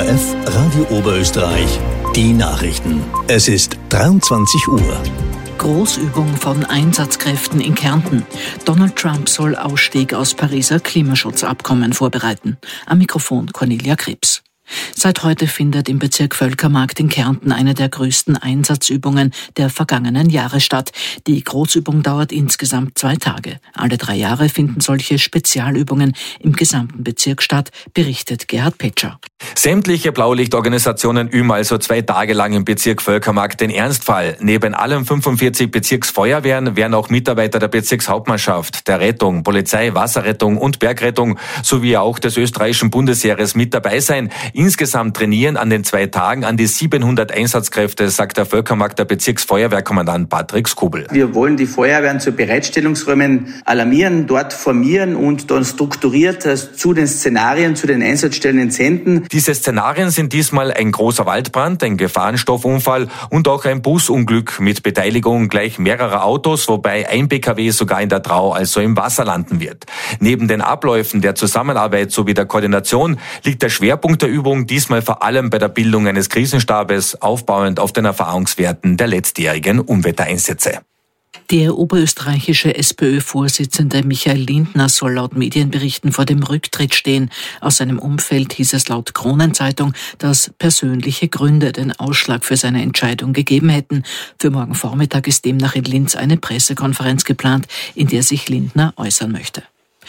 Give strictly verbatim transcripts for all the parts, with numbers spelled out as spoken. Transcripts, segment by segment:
F Radio Oberösterreich, die Nachrichten. Es ist dreiundzwanzig Uhr. Großübung von Einsatzkräften in Kärnten. Donald Trump soll Ausstieg aus Pariser Klimaschutzabkommen vorbereiten. Am Mikrofon Cornelia Krebs. Seit heute findet im Bezirk Völkermarkt in Kärnten eine der größten Einsatzübungen der vergangenen Jahre statt. Die Großübung dauert insgesamt zwei Tage. Alle drei Jahre finden solche Spezialübungen im gesamten Bezirk statt, berichtet Gerhard Petscher. Sämtliche Blaulichtorganisationen üben also zwei Tage lang im Bezirk Völkermarkt den Ernstfall. Neben allen fünfundvierzig Bezirksfeuerwehren werden auch Mitarbeiter der Bezirkshauptmannschaft, der Rettung, Polizei, Wasserrettung und Bergrettung sowie auch des österreichischen Bundesheeres mit dabei sein. Insgesamt trainieren an den zwei Tagen an die siebenhundert Einsatzkräfte, sagt der Völkermarkter Bezirksfeuerwehrkommandant Patrick Skubel. Wir wollen die Feuerwehren zu Bereitstellungsräumen alarmieren, dort formieren und dann strukturiert zu den Szenarien, zu den Einsatzstellen entsenden. Diese Szenarien sind diesmal ein großer Waldbrand, ein Gefahrenstoffunfall und auch ein Busunglück mit Beteiligung gleich mehrerer Autos, wobei ein P K W sogar in der Drau, also im Wasser, landen wird. Neben den Abläufen der Zusammenarbeit sowie der Koordination liegt der Schwerpunkt der Übung diesmal vor allem bei der Bildung eines Krisenstabes, aufbauend auf den Erfahrungswerten der letztjährigen Unwettereinsätze. Der oberösterreichische SPÖ-Vorsitzende Michael Lindner soll laut Medienberichten vor dem Rücktritt stehen. Aus seinem Umfeld hieß es laut Kronenzeitung, dass persönliche Gründe den Ausschlag für seine Entscheidung gegeben hätten. Für morgen Vormittag ist demnach in Linz eine Pressekonferenz geplant, in der sich Lindner äußern möchte.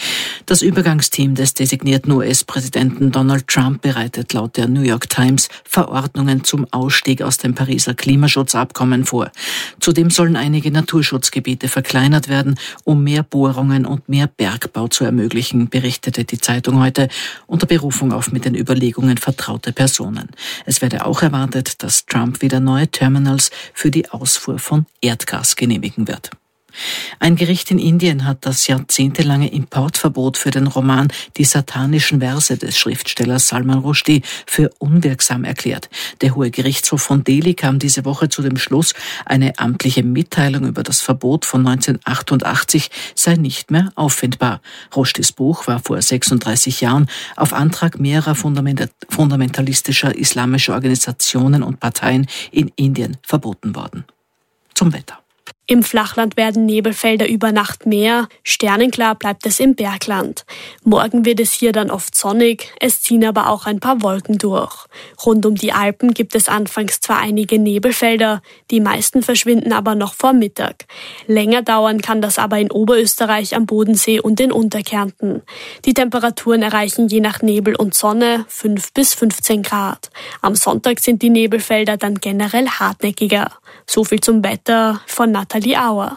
Das Übergangsteam des designierten U S-Präsidenten Donald Trump bereitet laut der New York Times Verordnungen zum Ausstieg aus dem Pariser Klimaschutzabkommen vor. Zudem sollen einige Naturschutzgebiete verkleinert werden, um mehr Bohrungen und mehr Bergbau zu ermöglichen, berichtete die Zeitung heute unter Berufung auf mit den Überlegungen vertraute Personen. Es werde auch erwartet, dass Trump wieder neue Terminals für die Ausfuhr von Erdgas genehmigen wird. Ein Gericht in Indien hat das jahrzehntelange Importverbot für den Roman Die satanischen Verse des Schriftstellers Salman Rushdie für unwirksam erklärt. Der Hohe Gerichtshof von Delhi kam diese Woche zu dem Schluss, eine amtliche Mitteilung über das Verbot von neunzehnhundertachtundachtzig sei nicht mehr auffindbar. Rushdies Buch war vor sechsunddreißig Jahren auf Antrag mehrerer fundamentalistischer islamischer Organisationen und Parteien in Indien verboten worden. Zum Wetter. Im Flachland werden Nebelfelder über Nacht mehr, sternenklar bleibt es im Bergland. Morgen wird es hier dann oft sonnig, es ziehen aber auch ein paar Wolken durch. Rund um die Alpen gibt es anfangs zwar einige Nebelfelder, die meisten verschwinden aber noch vor Mittag. Länger dauern kann das aber in Oberösterreich, am Bodensee und in Unterkärnten. Die Temperaturen erreichen je nach Nebel und Sonne fünf bis fünfzehn Grad. Am Sonntag sind die Nebelfelder dann generell hartnäckiger. So viel zum Wetter von Nathalie Auer.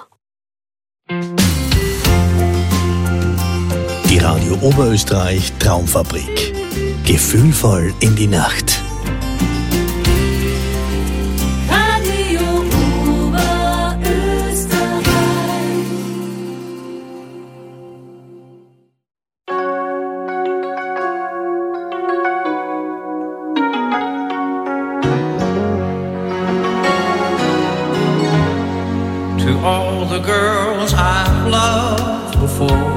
Die Radio Oberösterreich Traumfabrik. Gefühlvoll in die Nacht. Radio Oberösterreich. To all the girls I've loved before,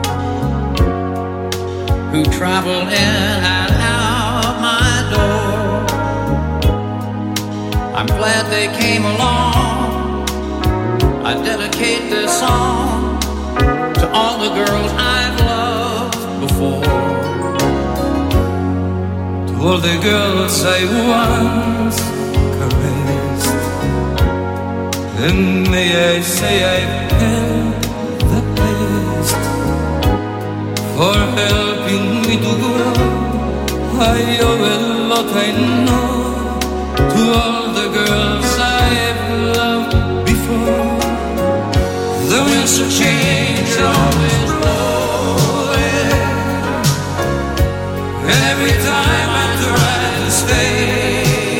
who travel in and out my door, I'm glad they came along. I dedicate this song to all the girls I've loved before, to all the girls I once caressed. And may I say I've had the best for helping me to grow. I owe a lot, I know, to all the girls I've loved before. The winds of change are always blowing, and every time I try to stay,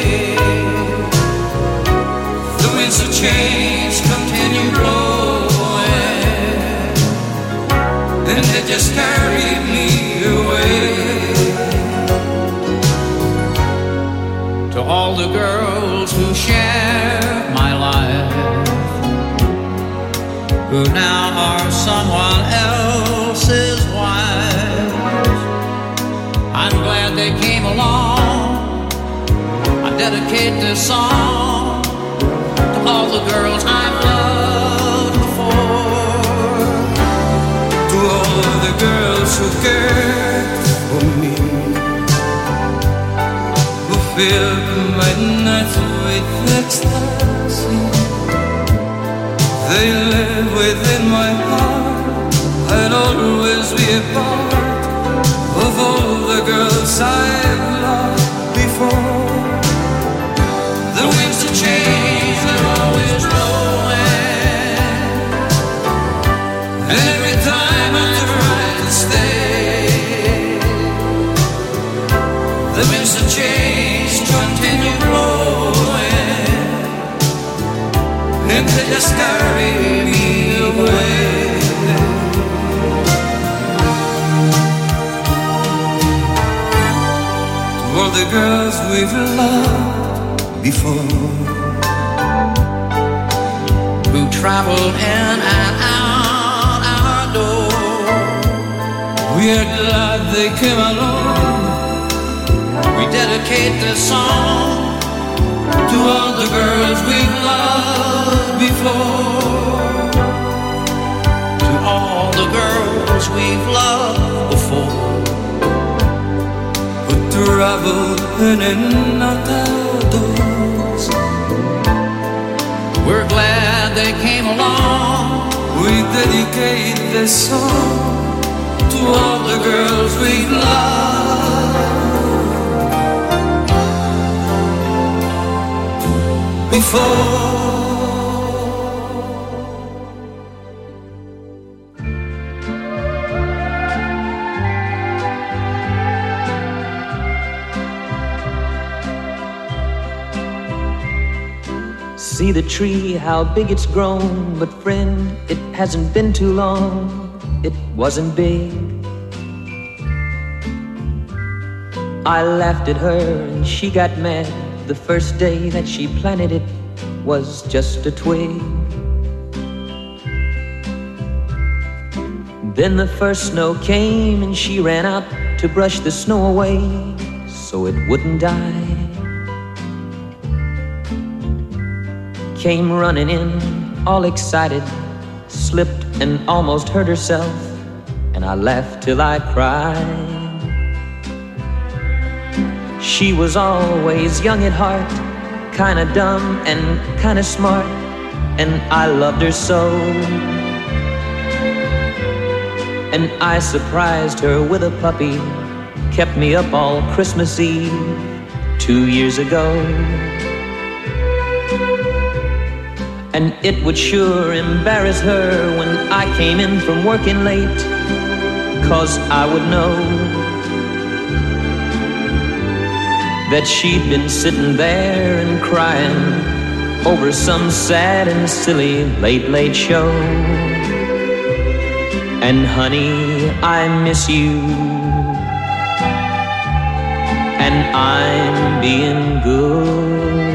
the change continue blowing, and they just carry me away. To all the girls who share my life, who now are someone else's wives, I'm glad they came along. dedicate this song to all the girls I've loved before, to all the girls who cared for me, who filled my nights with ecstasy. They live within my heart. I'd always be a part of all the girls I've loved before. The winds of change, they're always blowing, and every time I try to stay, the winds of change continue blowing, and they just carry me away. To all the girls we've loved before, who traveled in and out our door, we are glad they came along. We dedicate this song to all the girls we've loved before, to all the girls we've loved before, who traveled in and out our doors. We're glad they came along. We dedicate this song to all the girls we've loved before. See the tree, how big it's grown, but friend, it hasn't been too long, it wasn't big. I laughed at her and she got mad. The first day that she planted it was just a twig. Then the first snow came and she ran out to brush the snow away so it wouldn't die. Came running in, all excited, slipped and almost hurt herself, and I laughed till I cried. She was always young at heart, kinda dumb and kinda smart, and I loved her so. And I surprised her with a puppy, kept me up all Christmas Eve two years ago. And it would sure embarrass her when I came in from working late, 'cause I would know that she'd been sitting there and crying over some sad and silly late, late show. And honey, I miss you, and I'm being good,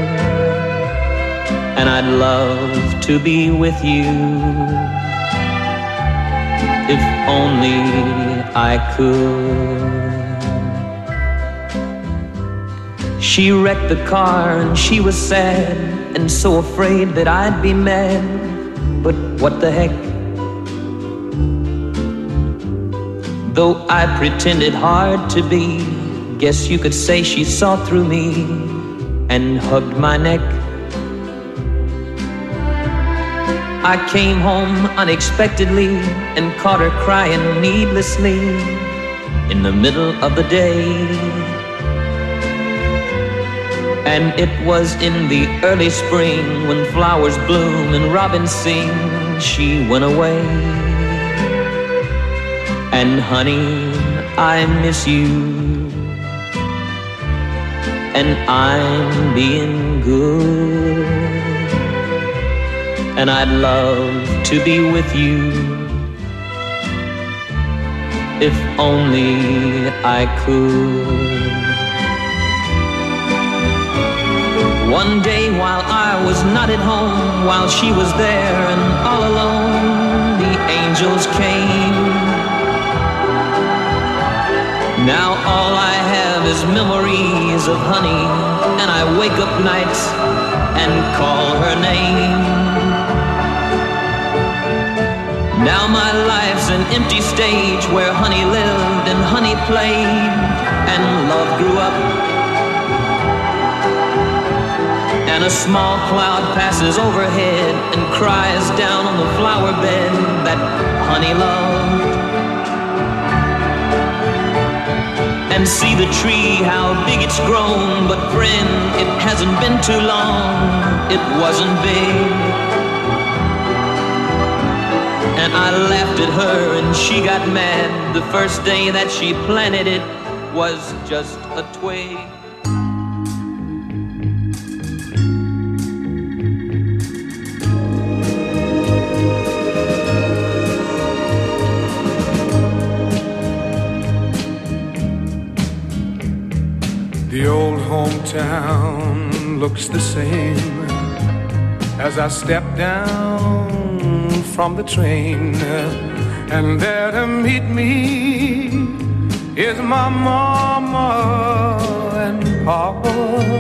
and I'd love to be with you if only I could. She wrecked the car and she was sad and so afraid that I'd be mad, but what the heck? Though I pretended hard to be, guess you could say she saw through me and hugged my neck. I came home unexpectedly and caught her crying needlessly in the middle of the day. And it was in the early spring when flowers bloom and robins sing, she went away. And honey, I miss you, and I'm being good, and I'd love to be with you if only I could. One day while I was not at home, while she was there and all alone, the angels came. Now all I have is memories of honey and I wake up nights and call her name. Now my life's an empty stage where honey lived and honey played and love grew up. And a small cloud passes overhead and cries down on the flower bed that honey loved. And see the tree, how big it's grown, but friend, it hasn't been too long, it wasn't big. And I laughed at her and she got mad. The first day that she planted it was just a twig. The old hometown looks the same as I step down from the train, and there to meet me is my mama and papa.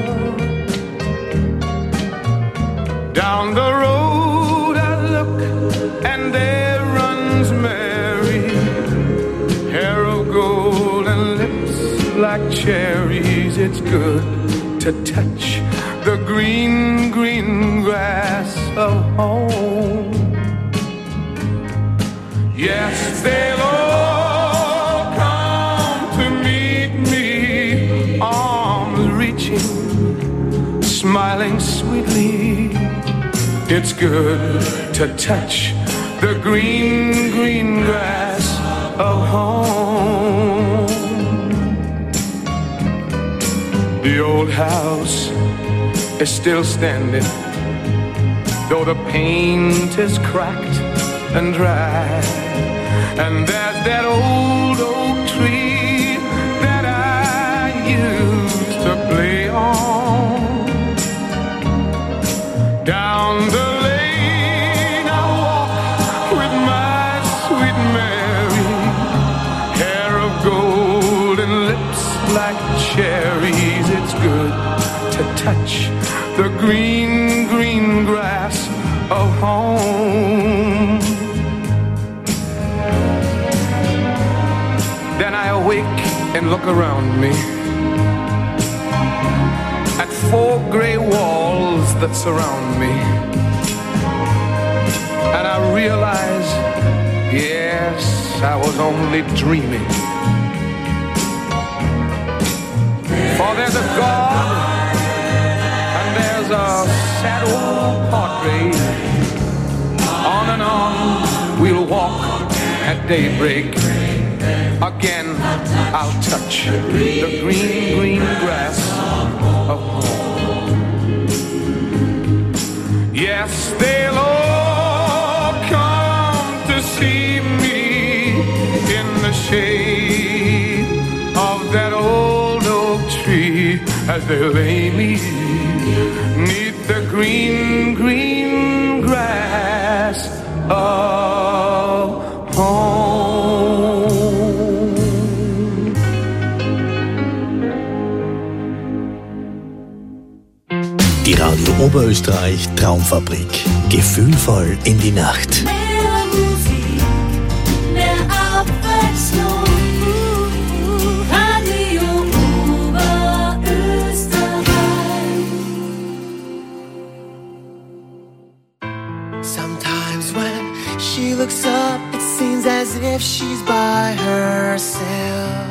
Down the road I look and there runs Mary, hair of gold and lips like cherries. It's good to touch the green, green grass of home. Yes, they'll all come to meet me, arms reaching, smiling sweetly. It's good to touch the green, green grass of home. The old house is still standing, though the paint is cracked and dry. And there's that old oak tree that I used to play on. Down the lane I walk with my sweet Mary, hair of gold and lips like cherries. It's good to touch the green, green grass of home. Then I awake and look around me at four gray walls that surround me, and I realize, yes, I was only dreaming. For there's a God and there's a sad old portrait. On and on we'll walk at daybreak. Again I'll touch the green, green grass of home. Yes, they'll all come to see me in the shade of that old oak tree as they lay me neath the green, green grass of home. Die Radio Oberösterreich Traumfabrik. Gefühlvoll in die Nacht. Mehr Musik, mehr Abwechslung. Radio Oberösterreich. Sometimes when she looks up, it seems as if she's by herself.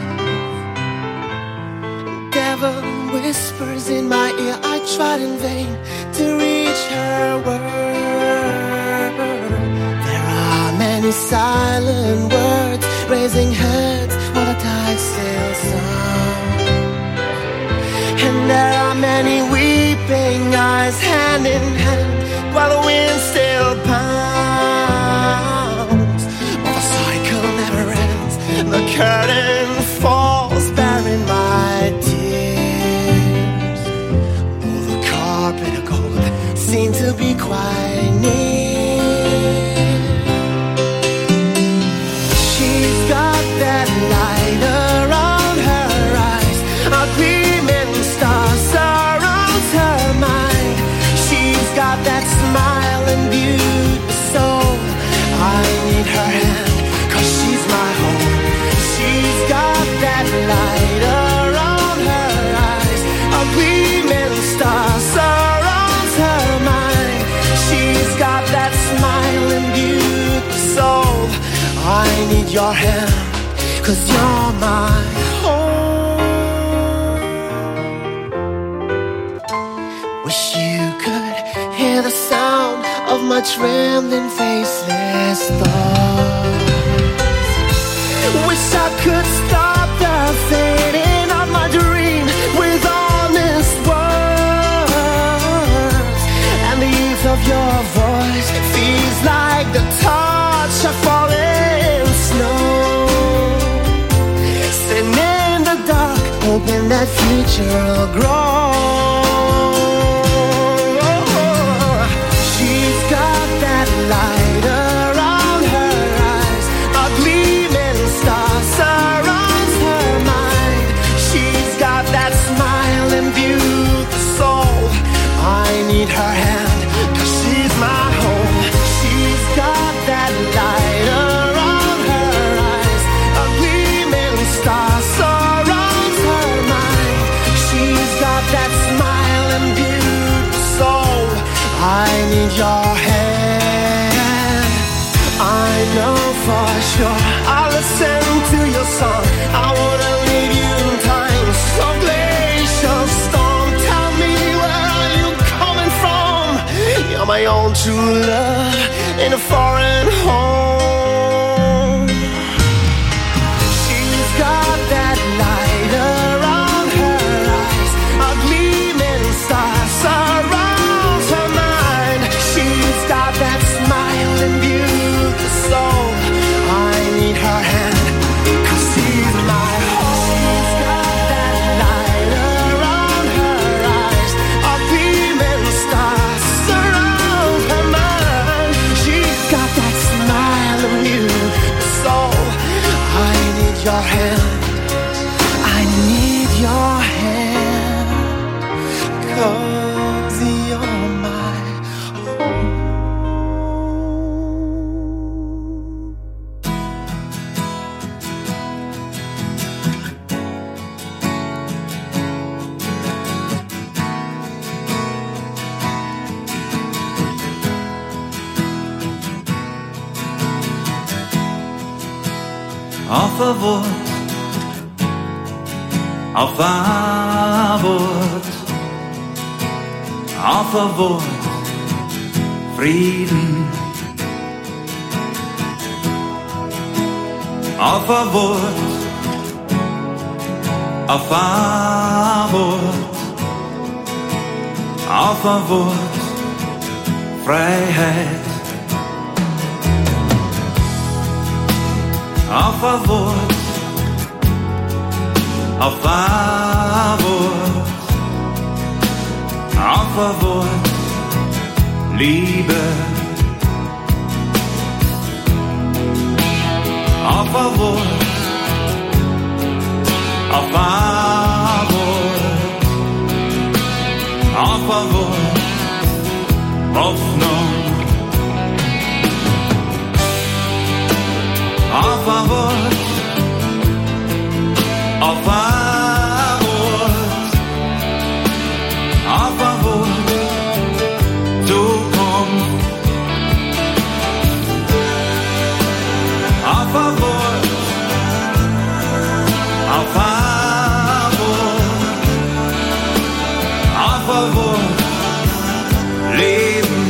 Devil whispers in my ear, I tried in vain to reach her word. There are many silent words raising heads while the tide still songs. And there are many weeping eyes hand in hand while the wind still pounds. While the cycle never ends, the curtain falls bearing my tears. Oh, the carpet of gold seemed to be quite near. She's got that light around her eyes, a gleaming star surrounds need your hand, 'cause you're my home. Wish you could hear the sound of my trembling, faceless thoughts. Wish I could stop the fading of my dream with honest words. And the youth of your voice feels like the touch of falling snow. Sitting in the dark, hoping that future will grow. She's got that light around her eyes, a gleaming star surrounds her mind. She's got that smile imbued with soul. I need her hand, 'cause she's my home. She's got that light around her eyes, a gleaming star surrounds her mind. She's got that smile imbued with soul. I need your hand. I know for sure I'll listen to your song. I wanna leave you in time so glacial storm. Tell me, where are you coming from? You're my own true love in a foreign home. She's got that light around her eyes, a gleaming star surrounds her mind. She's got that smile imbued with soul. I need her hand, 'cause she's my home. She's got that light around her eyes, a gleaming star surrounds her mind. She's got that smile imbued with soul. I need your hand, I need your hand, 'cause you're my home. A favor, a favor, a favor, Frieden. A favor, a favor, a favor, Freiheit. A favor, a favor, a favor, Liebe. A favor, a favor, a favor, Hoffnung. A favor, a favor, a favor, Zukunft. A favor, a favor, a favor, Leben.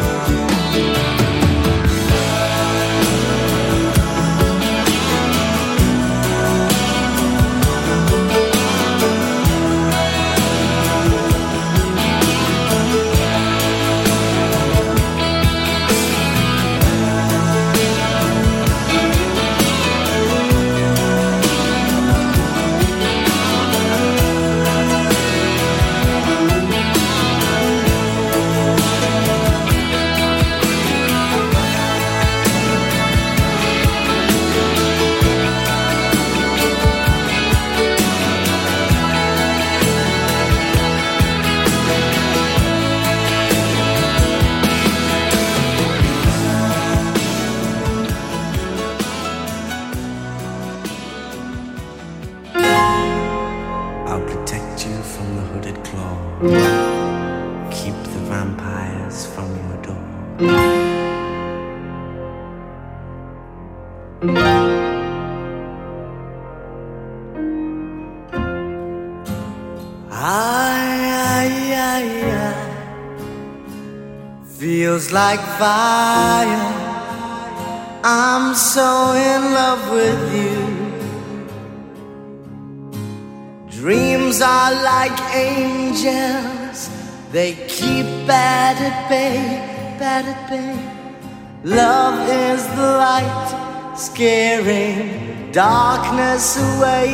Keep the vampires from your door. feels like fire. I'm so in love with you. Dreams are like angels, they keep bad at bay, bad at bay. Love is the light, scaring darkness away,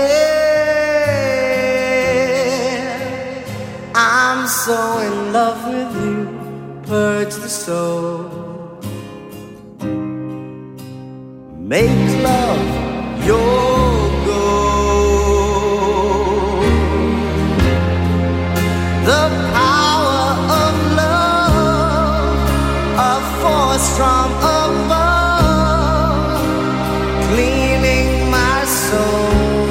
yeah. I'm so in love with you, purge the soul. Make love your goal. The power of love, a force from above, cleaning my soul.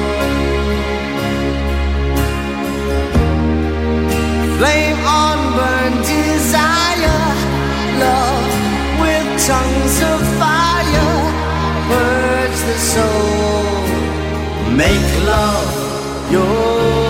Flame on burn desire, love with tongues of fire, purge the soul. Make love your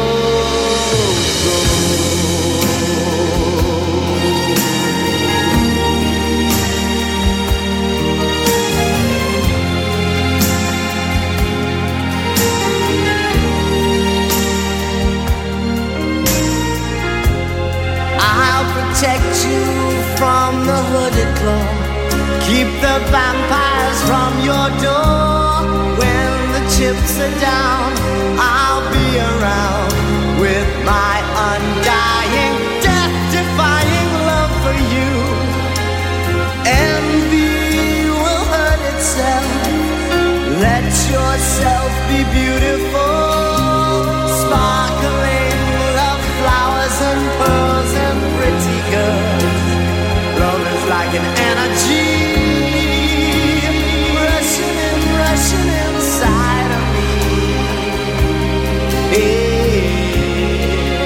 protect you from the hooded claw. Keep the vampires from your door. When the chips are down, I'll be around with my undying, death-defying love for you. Envy will hurt itself. Let yourself be beautiful. Sparkling love flowers and pearls and pretty girls. Love is like an energy rushing and rushing inside of me. Yeah.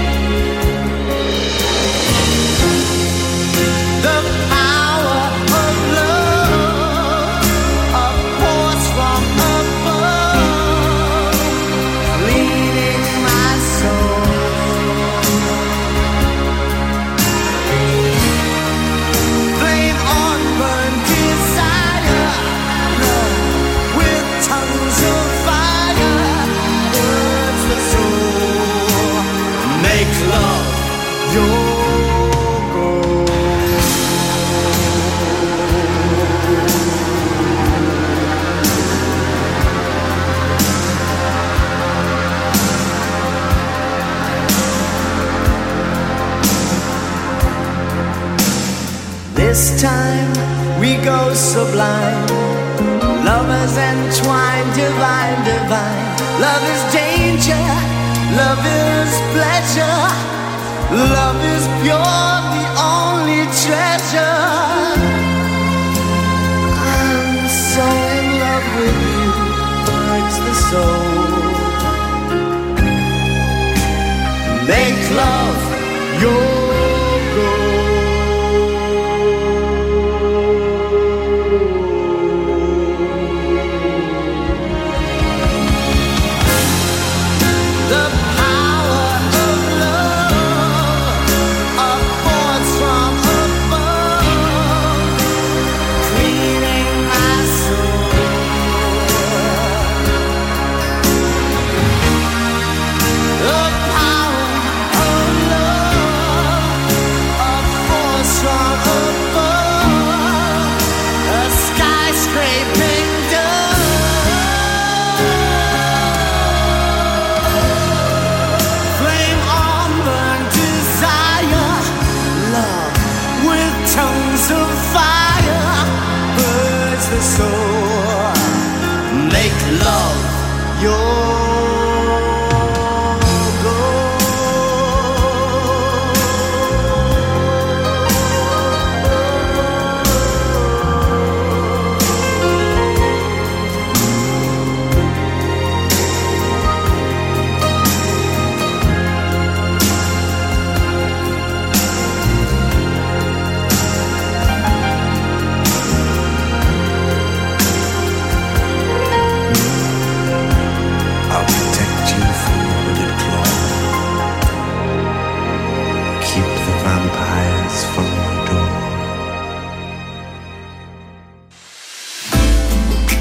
The power of love, a force from above, leading my soul. This time we go sublime, lovers entwined, divine, divine. Love is danger, love is pleasure, love is pure, the only treasure. I'm so in love with you, purge the soul. Make love your goal. Love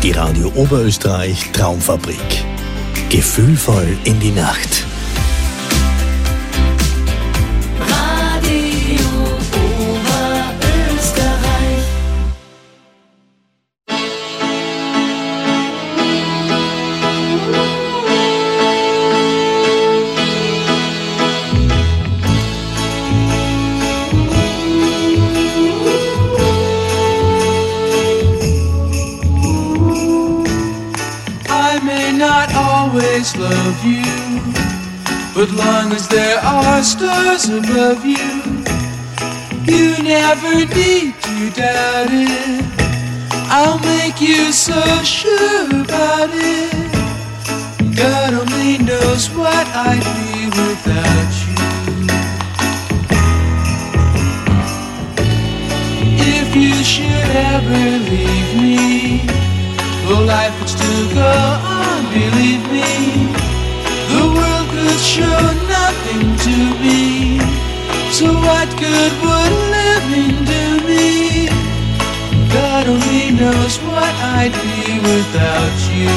Die Radio Oberösterreich Traumfabrik. Gefühlvoll in die Nacht. Radio Oberösterreich. I may not always love you, but long as there are stars above you, you never need to doubt it. I'll make you so sure about it. God only knows what I'd be without you. If you should ever leave me, well, life would still go on, believe me. The world could show nothing to me, so what good would living do me? God only knows what I'd be without you.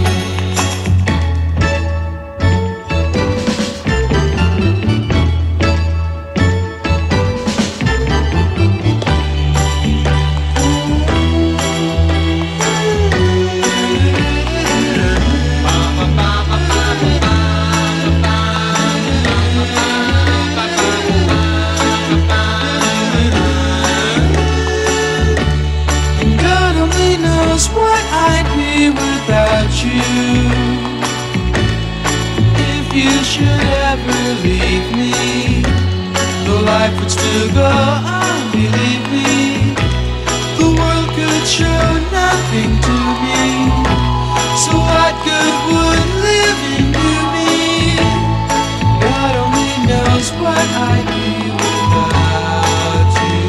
Life would still go on, believe me. The world could show nothing to me, so what good would living do me? God only knows what I'd be without you.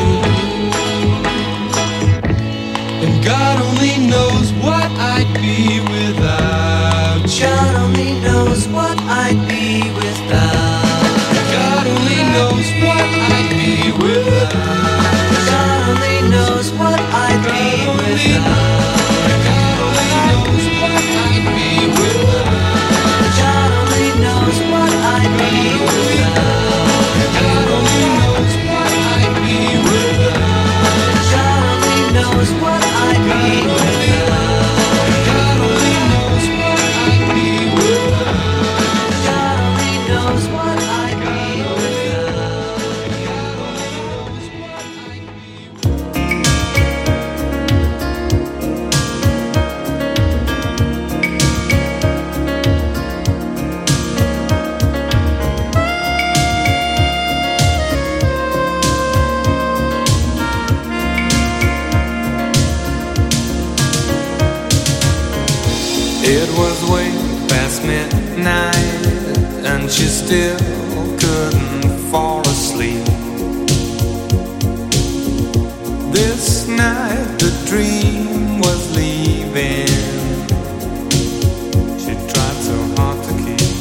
And God only knows what I'd be without you. God only knows what I'd be without. God only knows what I'd be without. God only knows what I'd be without. God only knows what I'd be without. God only knows what I'd be without. God only knows what I'd be without. God only knows what I'd be without. God only knows what I'd be without. God only knows what I'd be. It was way past midnight, and she still couldn't fall asleep. This night the dream was leaving. She tried so hard to keep,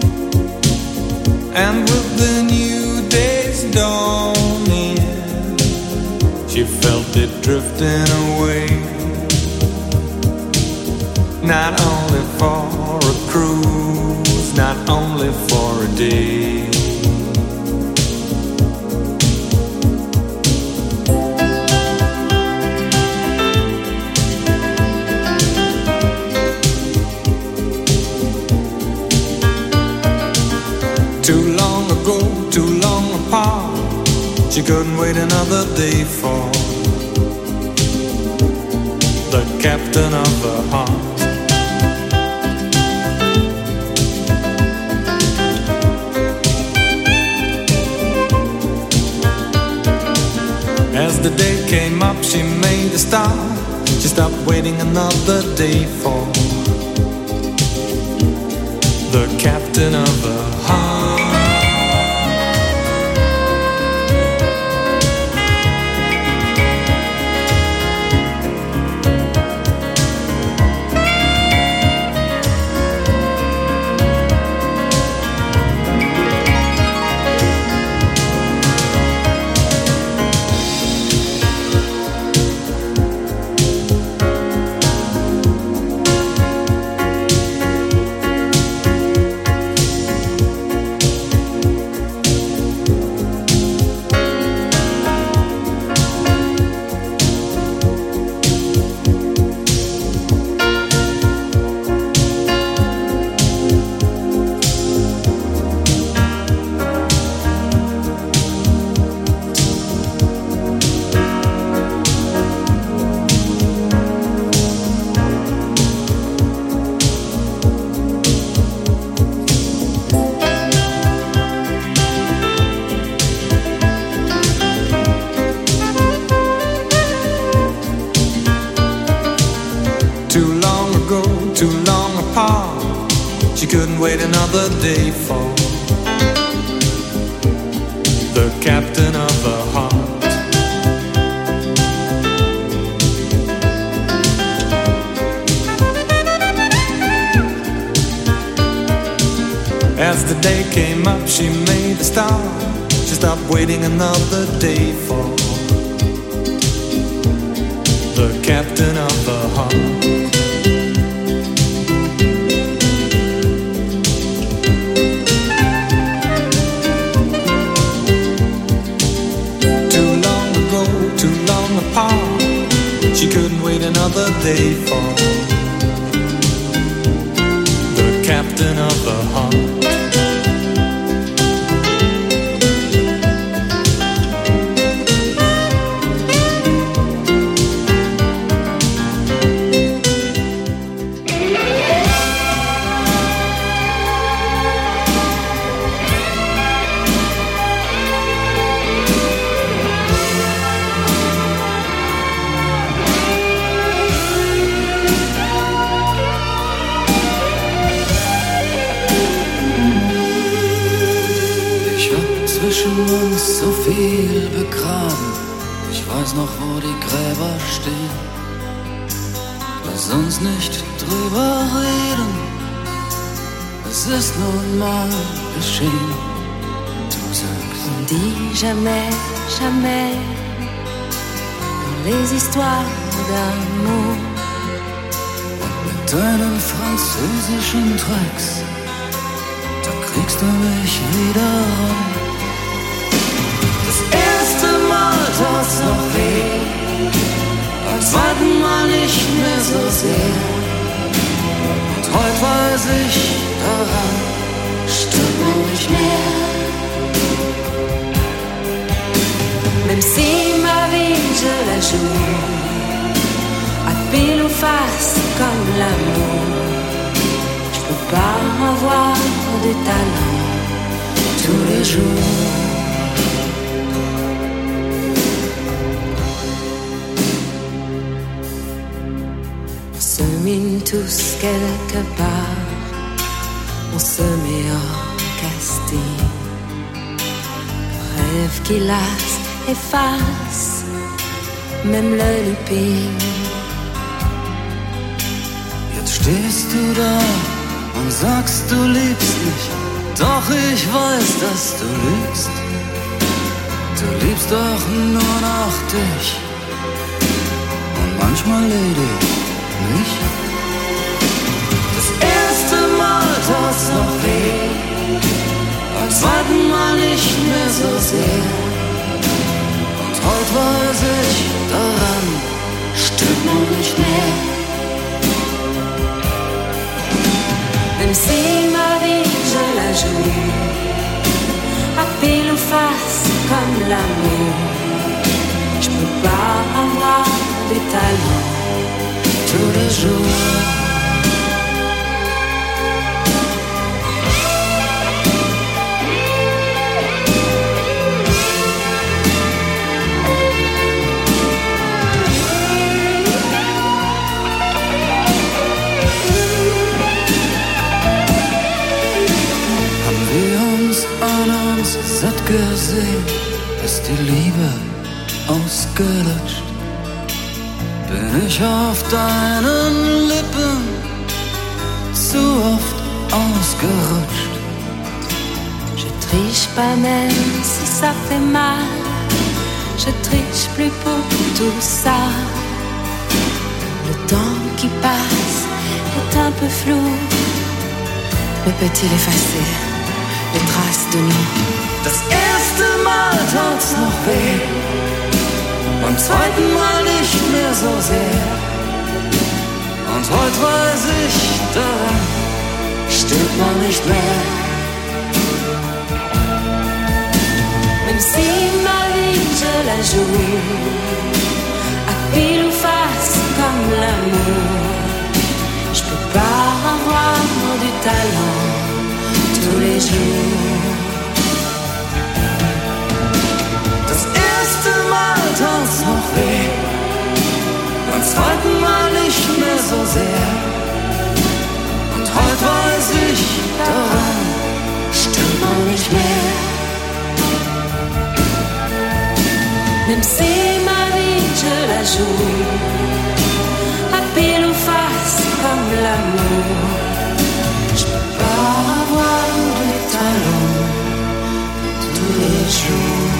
and with the new day's dawning, she felt it drifting away. Not only for a cruise, not only for a day. Too long ago, too long apart, she couldn't wait another day for the captain of her heart. As the day came up, she made a start. She stopped waiting another day for the captain of her heart. she couldn't wait another day for the captain of her heart. As the day came up, she made a start. She stopped waiting another day for the captain of her heart. Too long ago, too long apart, she couldn't wait another day for the captain of her heart. So viel begraben, ich weiß noch, wo die Gräber stehen. Lass uns nicht drüber reden, es ist nun mal geschehen. Du sagst, on dit jamais, jamais dans les histoires d'amour. Und mit deinen französischen Tracks, da kriegst du mich wieder rum. Das erste Mal tat's noch weh, beim zweiten Mal nicht mehr so sehr. Und heute weiß ich daran, stirbt man nicht mehr. Même si ma vie je la joue à pile ou face comme l'amour, je peux pas avoir de talent tous les jours. Tous quelque part, on se met en casting. Rêve qui lasse, efface, même le looping. Jetzt stehst du da und sagst, du liebst mich, doch ich weiß, dass du lügst. Du liebst doch nur noch dich und manchmal Lady mich. Tat's noch weh, beim zweiten Mal nicht mehr so sehr. Und heute weiß ich daran, stirbt man nicht mehr. Même si ma vie je la joue à pile ou face comme l'amour, je peux pas avoir de talent tous les jours. Satt gesehen, ist die Liebe ausgelutscht. Bin ich auf deinen Lippen zu oft ausgerutscht. Je triche pas même si ça fait mal, je triche plus pour tout ça. Le temps qui passe est un peu flou, mais peut-il effacer les traces de nous? Das erste Mal tat's noch weh, beim zweiten Mal nicht mehr so sehr. Und heute weiß ich daran, stirbt man nicht mehr. Même si ma vie je la joue à pile ou face comme l'amour, je peux pas avoir du talent tous les jours. Das erste Mal tat's noch weh, beim zweiten Mal nicht mehr so sehr. Und heute weiß ich même si ma vie je la joue à pile ou face comme l'amour. Je peux pas avoir de talent tous les jours.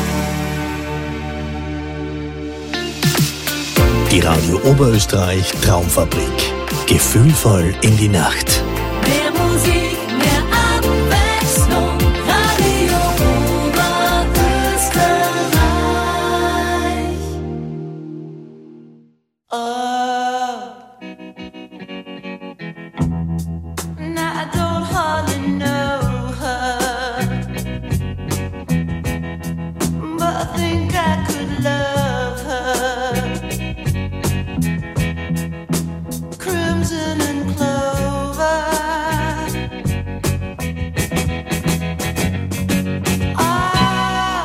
Die Radio Oberösterreich Traumfabrik. Gefühlvoll in die Nacht. Mehr Musik, mehr Abwechslung. Radio Oberösterreich. Oh, now I don't hardly know her, but I think I could love her. Crimson and clover. Ah,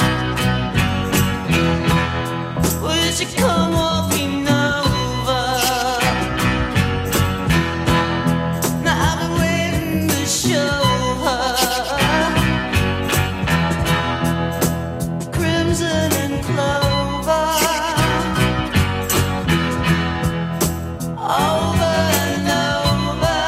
will she come walking over? Now I've been waiting to show her. Crimson and clover. Over and over.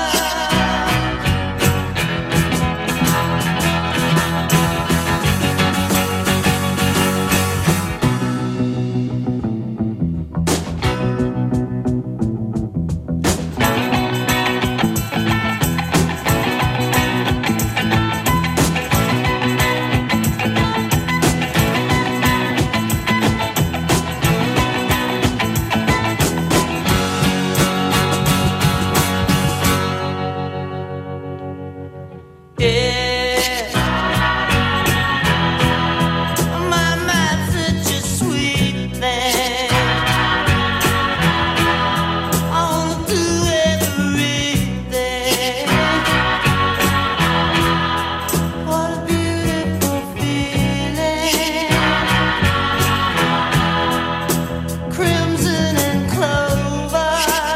Yeah, my mind's such a sweet thing. I wanna do everything. What a beautiful feeling. Crimson and clover.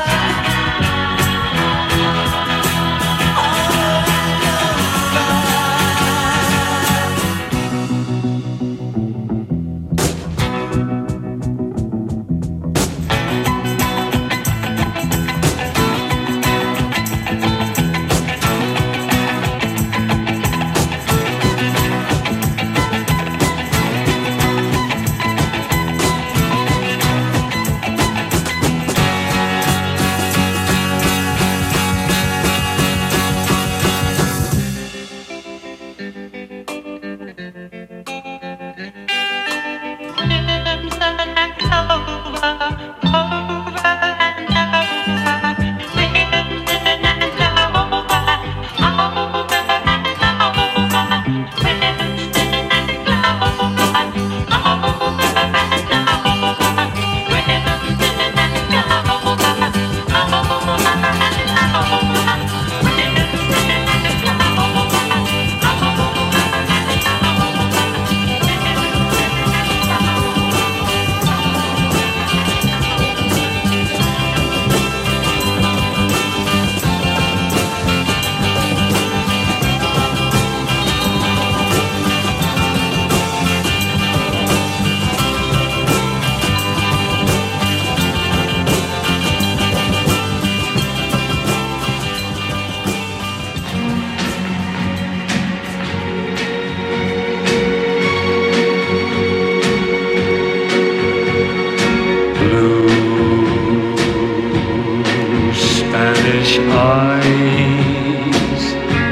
Eyes,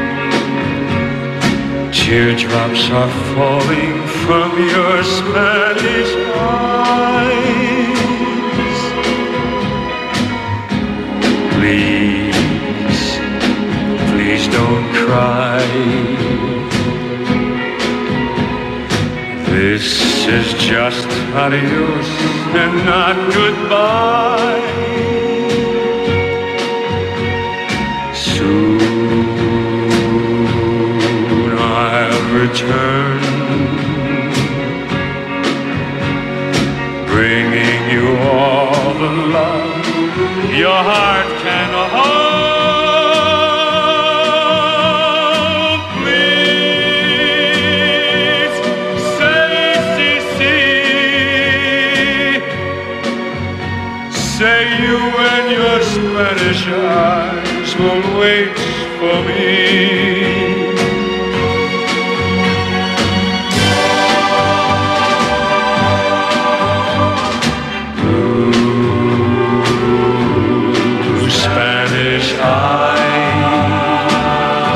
teardrops are falling from your Spanish eyes. Please, please don't cry. This is just adios and not goodbye. Soon I'll return, bringing you all the love your heart can hold. Please say, see, see. Spanish eyes will wait for me. Spanish eyes,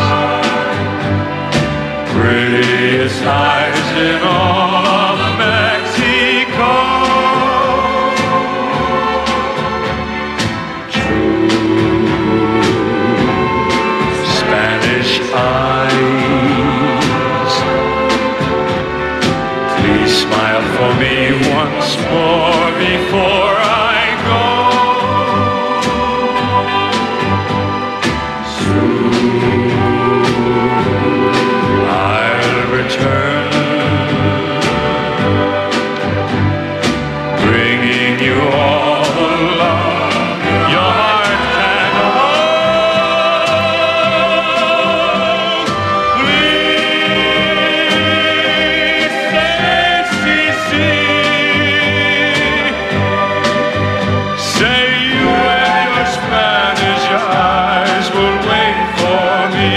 prettiest eyes in all of Mexico. True Spanish eyes, please smile for me once more before I go. I'll return, bringing you all the love your heart can hold. Please say, see, see. Say you and your Spanish eyes will wait for me.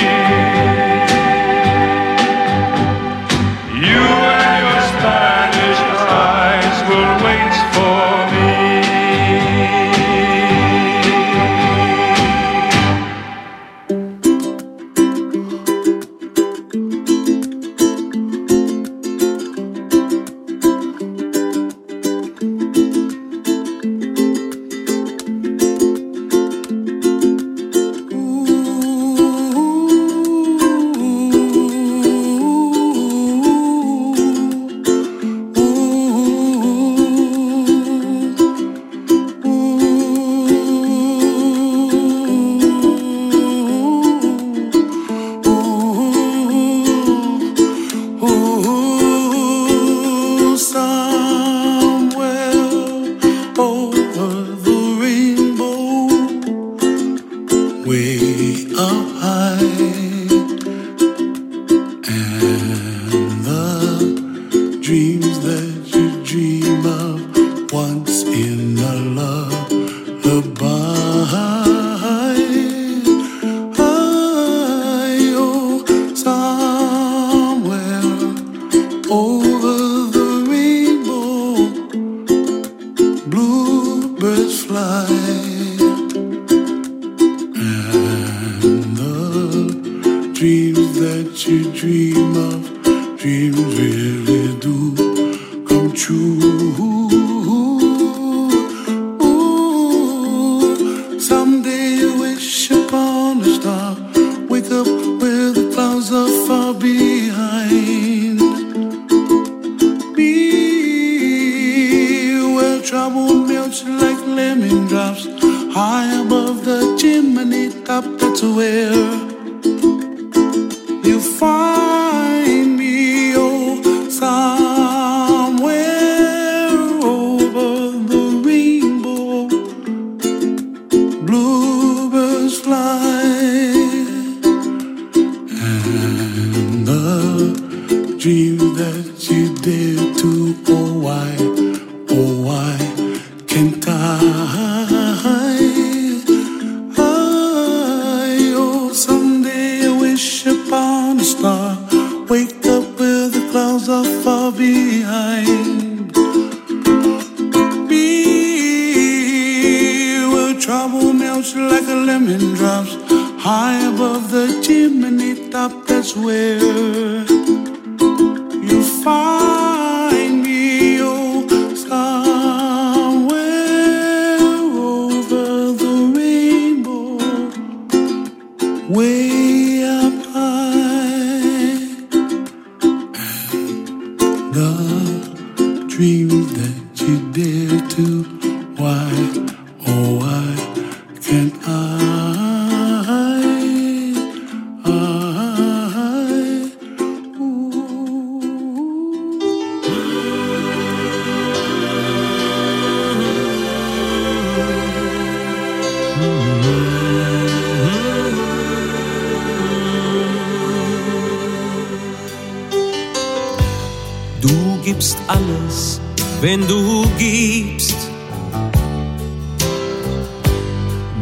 Du gibst alles, wenn du gibst. Du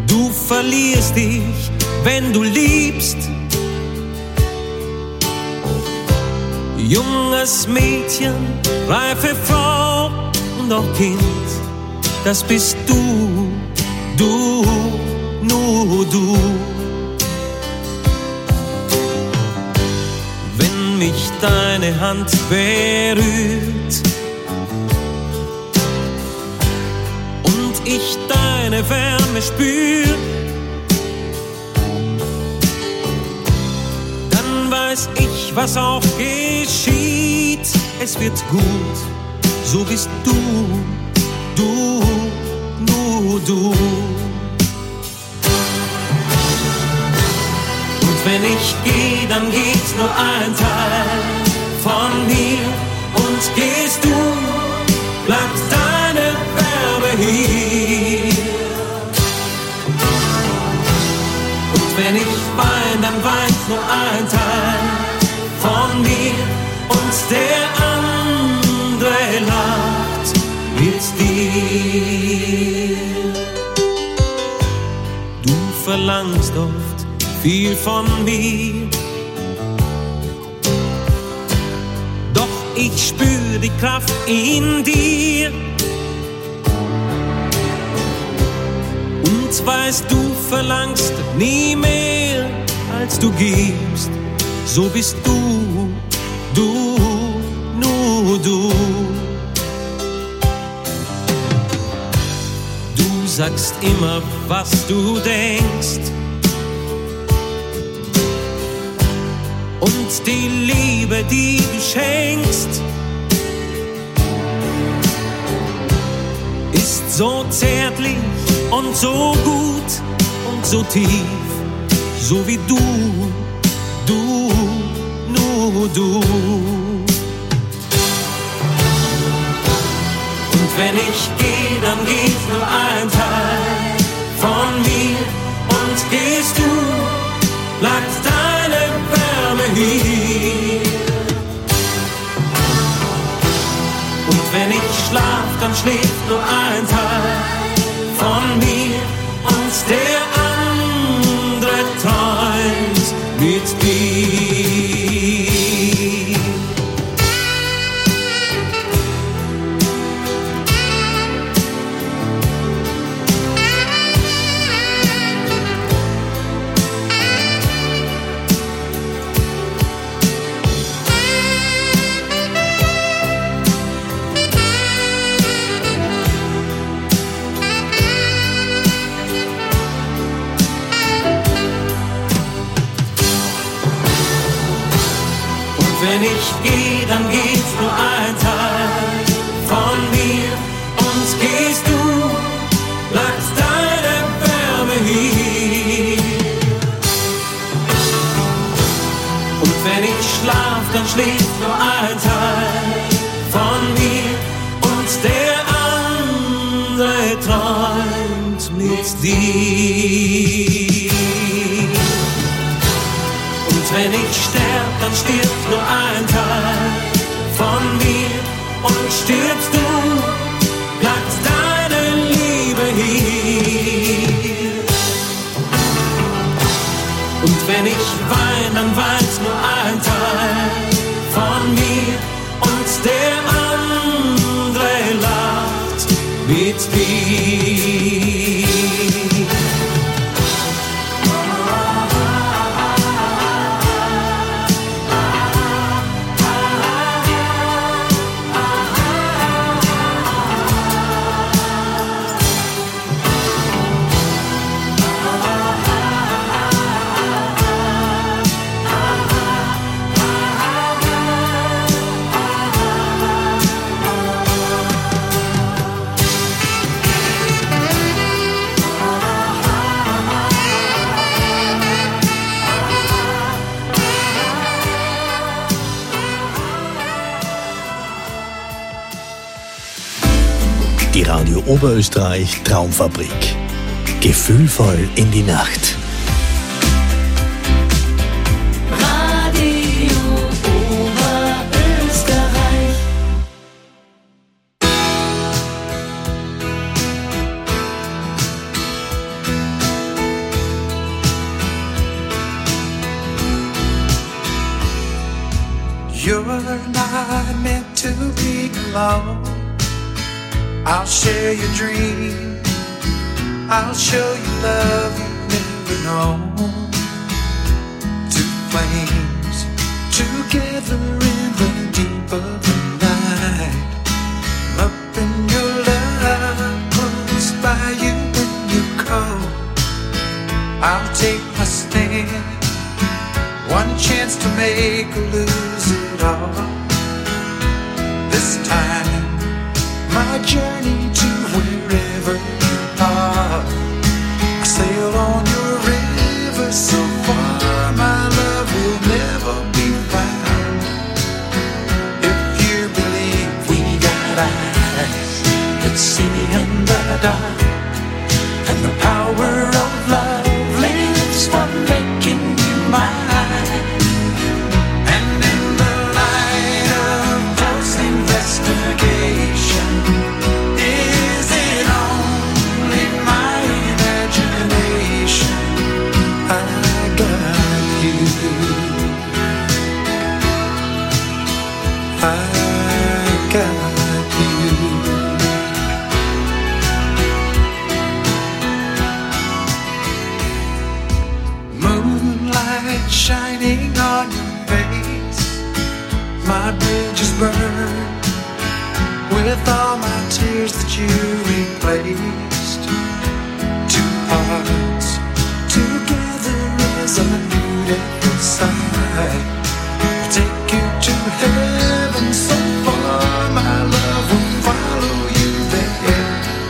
verlierst dich, wenn du liebst. Junges Mädchen, reife Frau und auch Kind, das bist du, du, nur du. Wenn mich deine Hand berührt und ich deine Wärme spür, dann weiß ich, was auch geschieht. Es wird gut, so bist du, du, nur du. Und wenn ich geh, dann geht nur ein Teil von mir. Und gehst du, bleibt deine Wärme hier. Und wenn ich wein, dann weint nur ein Teil von mir. Und der andere lacht mit dir. Du verlangst oft viel von mir, doch ich spür die Kraft in dir. Und weißt, du verlangst nie mehr, als du gibst. So bist du, du, nur du. Du sagst immer, was du denkst. Und die Liebe, die du schenkst, ist so zärtlich und so gut und so tief, so wie du, du, nur du. Und wenn ich geh, dann geht nur ein Teil von mir. Und gehst du, bleibt deine Wärme hier. Und wenn ich schlaf, dann schläft nur ein Teil von mir. Und der andere träumt mit dir. Wenn ich geh, dann geht nur ein Teil von mir. Und gehst du, bleibt deine Wärme hier. Und wenn ich schlaf, dann schläft nur ein Teil von mir. Und der andere träumt mit dir. Und wenn ich sterb, dann stirbt nur ein Teil von mir. Und stirbst du, bleibt deine Liebe hier. Und wenn ich wein, dann weint nur ein Teil von mir. Und der andere lacht mit dir. Die Radio Oberösterreich Traumfabrik. Gefühlvoll in die Nacht. Radio Oberösterreich. You're not meant to be alone. I'll share your dream. I'll show you love you've never known. Two flames together in the deep of the night. I'm up in your love, close by you when you call. I'll take my stand. One chance to make or lose it all. This time, my journey to wherever you are. I sail on your river so far, my love will never be found. If you believe we got eyes that see in the dark, and the power of love lives for making you mine. Shining on your face, my bridges burn with all my tears that you replaced. Two hearts together is a beautiful sight. I'll take you to heaven so far, my love will follow you there.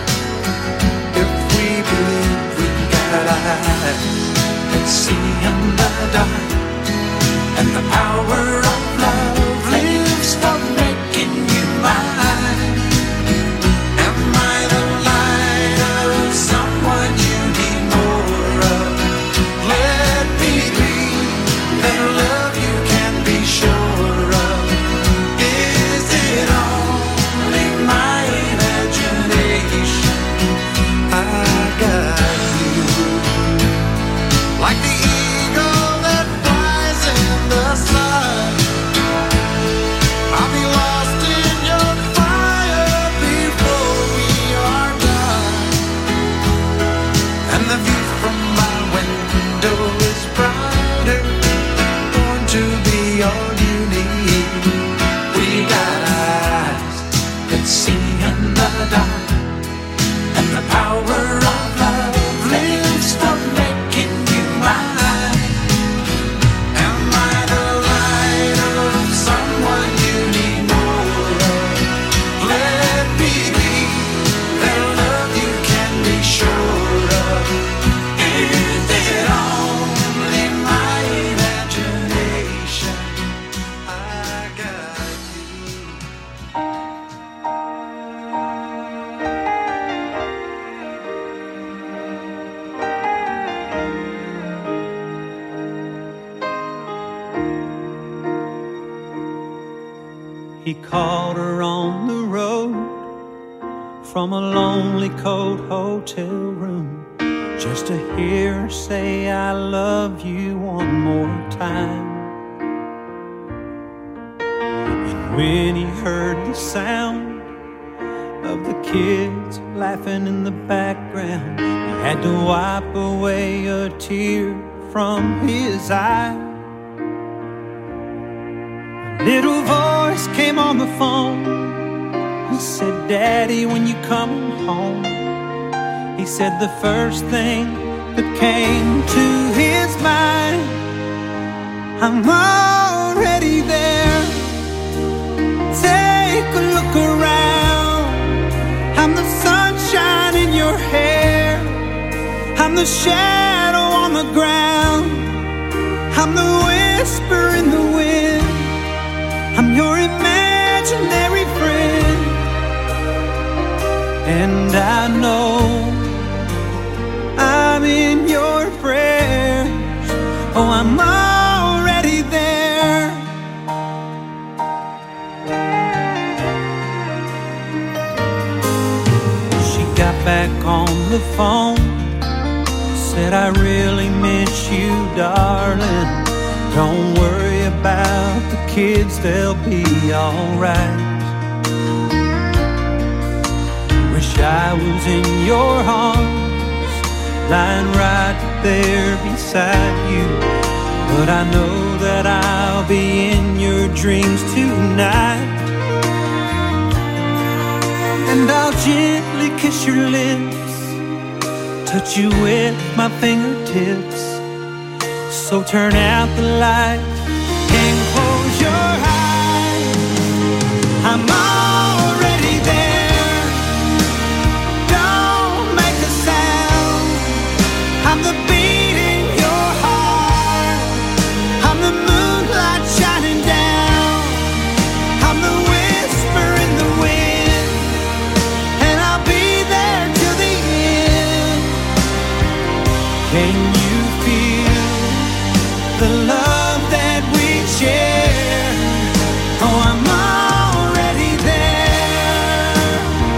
If we believe we got eyes that see in the dark, and the power of love lives for making you mine. Am I the light of someone you need more of? Let me be that love you can be sure of. Is it only my imagination? I got you like the eagle that flies in the sun. I'll be lost in your fire before we are done. And the view from my window is brighter, born to be all you need. We got eyes that see in the dark, and the power of love lives for making you mine. Am I the light of someone you need more of? Let me be that love you can be sure of. Is it only my imagination? I got you. He called her on the road from a lonely cold hotel room, just to hear her say I love you one more time. And when he heard the sound of the kids laughing in the background, he had to wipe away a tear from his eye. A little voice came on the phone. He said, Daddy, when you come home. He said the first thing that came to his mind, I'm already there. Take a look around. I'm the sunshine in your hair. I'm the shadow on the ground. I'm the whisper in the wind. I'm your imaginary friend. And I know I'm in your prayers. Oh, I'm already there. She got back on the phone, said I really miss you, darling. Don't worry about the kids, they'll be alright. Wish I was in your arms, lying right there beside you. But I know that I'll be in your dreams tonight. And I'll gently kiss your lips, touch you with my fingertips. So turn out the light and close your eyes. I'm already there. Don't make a sound. I'm the beat in your heart. I'm the moonlight shining down. I'm the whisper in the wind, and I'll be there till the end. Can you feel the love that we share? Oh, I'm already there.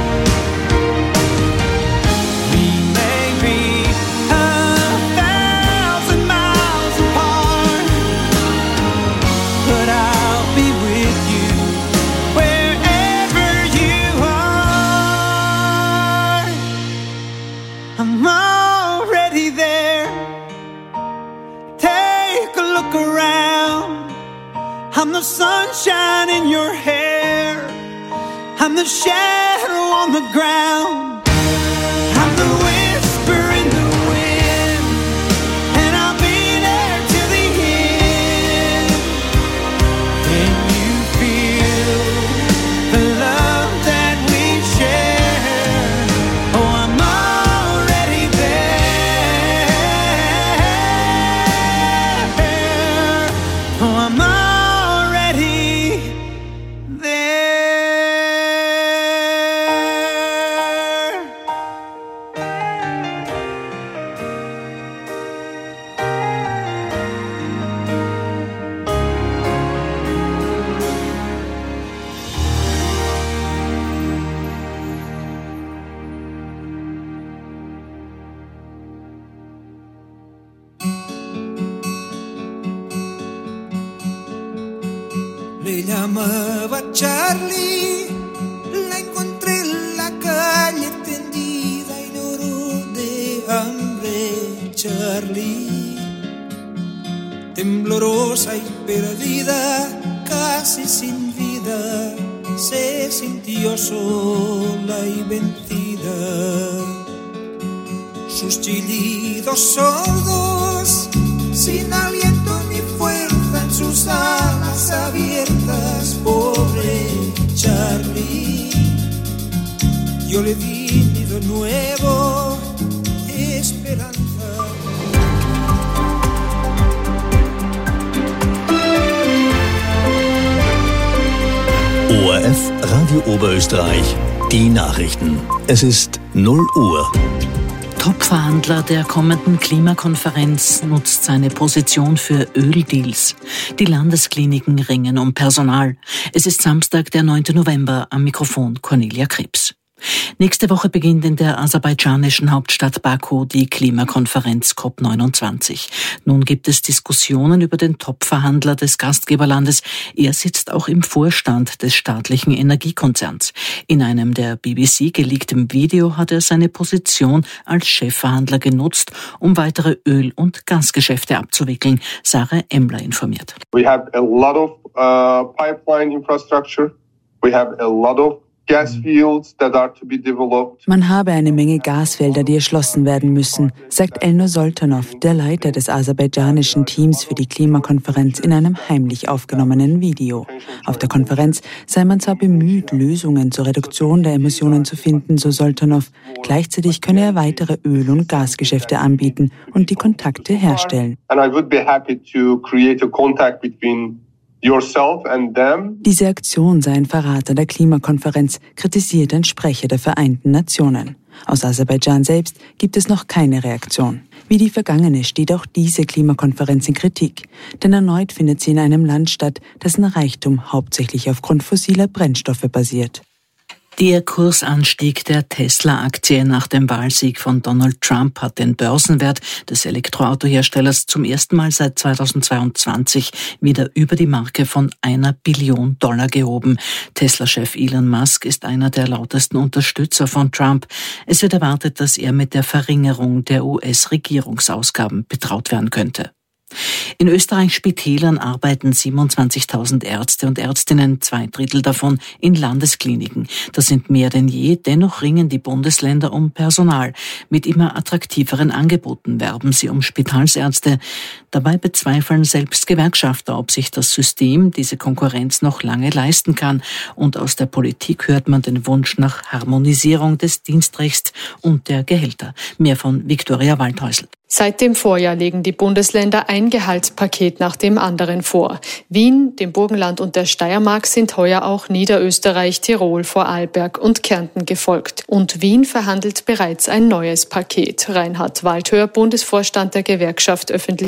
We may be a thousand miles apart, but I'll be with you wherever you are. I'm already there. Take a look around. I'm the sunshine in your hair. I'm the shadow on the ground. I'm the whisper in the wind, and I'll be there till the end. Can you feel the love that we share? Oh, I'm already there. Oh, I'm already there. Le llamaba Charlie, la encontré en la calle tendida y lloró de hambre. Charlie, temblorosa y perdida, casi sin vida, se sintió sola y vencida. Sus chillidos sordos, sin aliento ni fuerza en sus alas abiertas, pobre Charlie. Yo le di nido nuevo, esperanza. O R F Radio Oberösterreich, die Nachrichten. Es ist null Uhr. Top-Verhandler der kommenden Klimakonferenz nutzt seine Position für Öldeals. Die Landeskliniken ringen um Personal. Es ist Samstag, der neunte November, am Mikrofon Cornelia Krebs. Nächste Woche beginnt in der aserbaidschanischen Hauptstadt Baku die Klimakonferenz C O P neunundzwanzig. Nun gibt es Diskussionen über den Top-Verhandler des Gastgeberlandes. Er sitzt auch im Vorstand des staatlichen Energiekonzerns. In einem der B B C geleaktem Video hat er seine Position als Chefverhandler genutzt, um weitere Öl- und Gasgeschäfte abzuwickeln. Sarah Emmler informiert. We have a lot of uh, pipeline infrastructure. We have a lot of gas fields that are to be developed. Man habe eine Menge Gasfelder, die erschlossen werden müssen, sagt Elnur Soltanov, der Leiter des aserbaidschanischen Teams für die Klimakonferenz, in einem heimlich aufgenommenen Video. Auf der Konferenz sei man zwar bemüht, Lösungen zur Reduktion der Emissionen zu finden, so Soltanov. Gleichzeitig könne er weitere Öl- und Gasgeschäfte anbieten und die Kontakte herstellen. And I would be happy to create a contact between yourself and them. Diese Aktion sei ein Verrat an der Klimakonferenz, kritisiert ein Sprecher der Vereinten Nationen. Aus Aserbaidschan selbst gibt es noch keine Reaktion. Wie die vergangene steht auch diese Klimakonferenz in Kritik, denn erneut findet sie in einem Land statt, dessen Reichtum hauptsächlich aufgrund fossiler Brennstoffe basiert. Der Kursanstieg der Tesla-Aktie nach dem Wahlsieg von Donald Trump hat den Börsenwert des Elektroautoherstellers zum ersten Mal seit zweitausendzweiundzwanzig wieder über die Marke von einer Billion Dollar gehoben. Tesla-Chef Elon Musk ist einer der lautesten Unterstützer von Trump. Es wird erwartet, dass er mit der Verringerung der U S-Regierungsausgaben betraut werden könnte. In Österreichs Spitälern arbeiten siebenundzwanzigtausend Ärzte und Ärztinnen, zwei Drittel davon in Landeskliniken. Das sind mehr denn je, dennoch ringen die Bundesländer um Personal. Mit immer attraktiveren Angeboten werben sie um Spitalsärzte. Dabei bezweifeln selbst Gewerkschafter, ob sich das System diese Konkurrenz noch lange leisten kann. Und aus der Politik hört man den Wunsch nach Harmonisierung des Dienstrechts und der Gehälter. Mehr von Viktoria Waldhäusl. Seit dem Vorjahr legen die Bundesländer ein Gehaltspaket nach dem anderen vor. Wien, dem Burgenland und der Steiermark sind heuer auch Niederösterreich, Tirol, Vorarlberg und Kärnten gefolgt. Und Wien verhandelt bereits ein neues Paket. Reinhard Waldhöher, Bundesvorstand der Gewerkschaft Öffentliche